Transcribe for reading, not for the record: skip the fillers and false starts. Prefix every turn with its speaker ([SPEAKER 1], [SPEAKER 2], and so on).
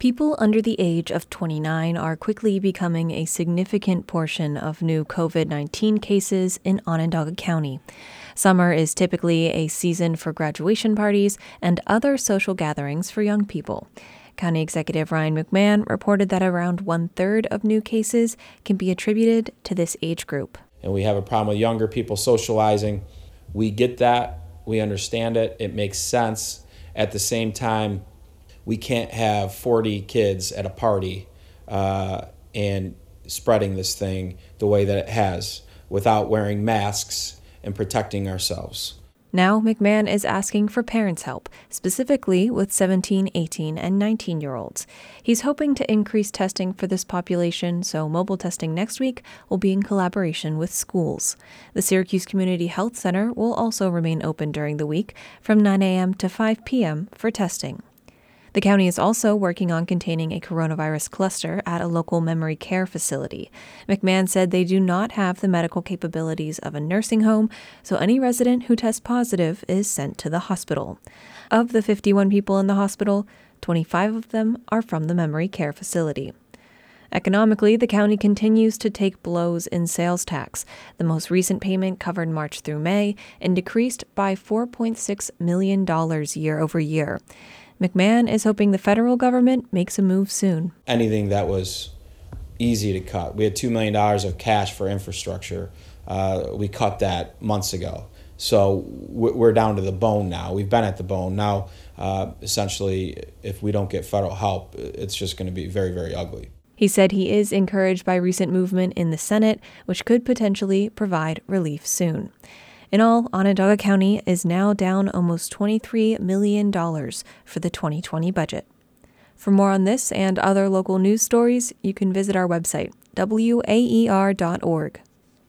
[SPEAKER 1] People under the age of 29 are quickly becoming a significant portion of new COVID-19 cases in Onondaga County. Summer is typically a season for graduation parties and other social gatherings for young people. County Executive Ryan McMahon reported that around one-third of new cases can be attributed to this age group.
[SPEAKER 2] And we have a problem with younger people socializing. We get that. We understand it. It makes sense. At the same time, we can't have 40 kids at a party and spreading this thing the way that it has without wearing masks and protecting ourselves.
[SPEAKER 1] Now, McMahon is asking for parents' help, specifically with 17, 18, and 19-year-olds. He's hoping to increase testing for this population, so mobile testing next week will be in collaboration with schools. The Syracuse Community Health Center will also remain open during the week from 9 a.m. to 5 p.m. for testing. The county is also working on containing a coronavirus cluster at a local memory care facility. McMahon said they do not have the medical capabilities of a nursing home, so any resident who tests positive is sent to the hospital. Of the 51 people in the hospital, 25 of them are from the memory care facility. Economically, the county continues to take blows in sales tax. The most recent payment covered March through May and decreased by $4.6 million year over year. McMahon is hoping the federal government makes a move soon.
[SPEAKER 2] Anything that was easy to cut. We had $2 million of cash for infrastructure. We cut that months ago. So we're down to the bone now. We've been at the bone. Now, essentially, if we don't get federal help, it's just going to be very, very ugly.
[SPEAKER 1] He said he is encouraged by recent movement in the Senate, which could potentially provide relief soon. In all, Onondaga County is now down almost $23 million for the 2020 budget. For more on this and other local news stories, you can visit our website, waer.org.